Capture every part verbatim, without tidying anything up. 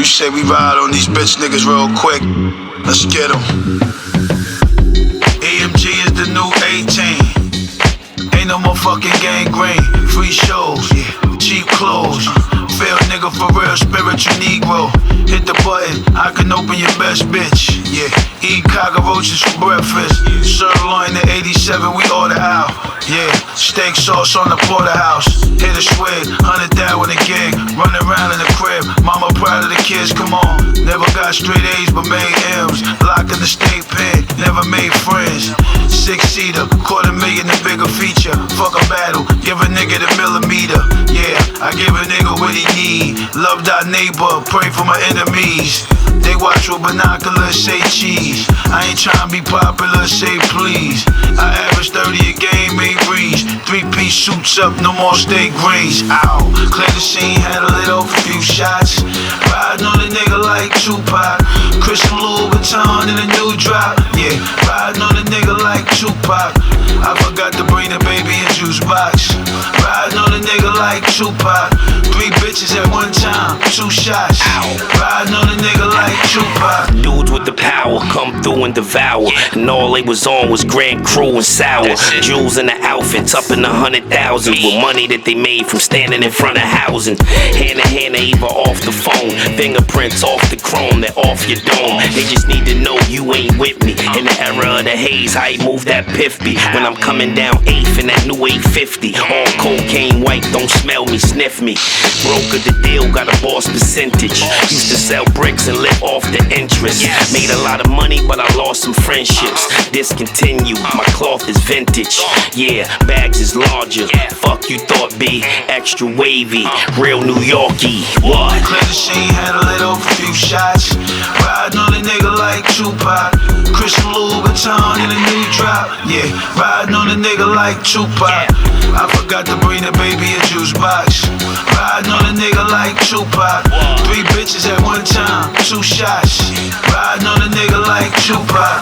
say we ride on these bitch niggas real quick. Let's get them. E M G is the new eighteen. Ain't no more fucking gangrene. Free shows, yeah. Cheap clothes. Fair nigga for real, spiritual Negro. Hit the button, I can open your best bitch. Yeah, eat cockroaches for breakfast. Sirloin to eighty-seven, we order out. Yeah, steak sauce on the porterhouse. Hit a swig, hundred down with a gig. Running around in the crib, mama proud of the kids, come on. Never got straight A's but made M's. Locked in the state pen, never made friends. Six-seater, quarter million a bigger feature. Fuck a battle, give a nigga the millimeter. Yeah, I give a nigga what he need. Love thy neighbor, pray for my enemies. They watch with binoculars, say cheese. I ain't tryna be popular, say please. I average thirty a game, made breeze. Three-piece suits up, no more steak greens. Ow, clear the scene, had a lit off a few shots. Riding on a nigga like Tupac. Christian Louis Vuitton in a new drop. Yeah, riding on a nigga like Tupac. I forgot to bring the baby in juice box. Riding on a nigga like Tupac. Three bitches at one time, two shots. Riding on a nigga like Tupac. Dudes with the power come through and devour. And all they was on was Grand Crew and Sour. Jewels in the outfits up in the hundred thousands. With money that they made from standing in front of housing. Hand to hand, they even off the phone. Fingerprints off the chrome, they're off your dome. They just need to know you ain't with me. In the era of the haze, how you move that piff be. When I'm coming down eighth in that new eight fifty. All cocaine white, don't smell me, sniff me. Broker the deal, got a boss percentage. Used to sell bricks and live off the interest. Made a lot of money, but I lost some friendships. Discontinued, my cloth is vintage. Yeah, bags is larger. Fuck you thought B, extra wavy, real New Yorkie. What? Clear the scene, had a lit off a few shots. Riding on a nigga like Tupac. Christian Louis Vuitton in a new drop. Yeah, riding on a nigga like Tupac. I forgot to bring the baby a juice box. Riding on a nigga like Tupac. Three bitches at one time, two shots. Riding on a nigga like Tupac.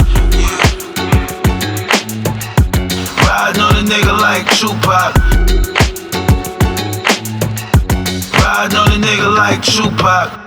Riding on a nigga like Tupac. Riding on a nigga like Tupac.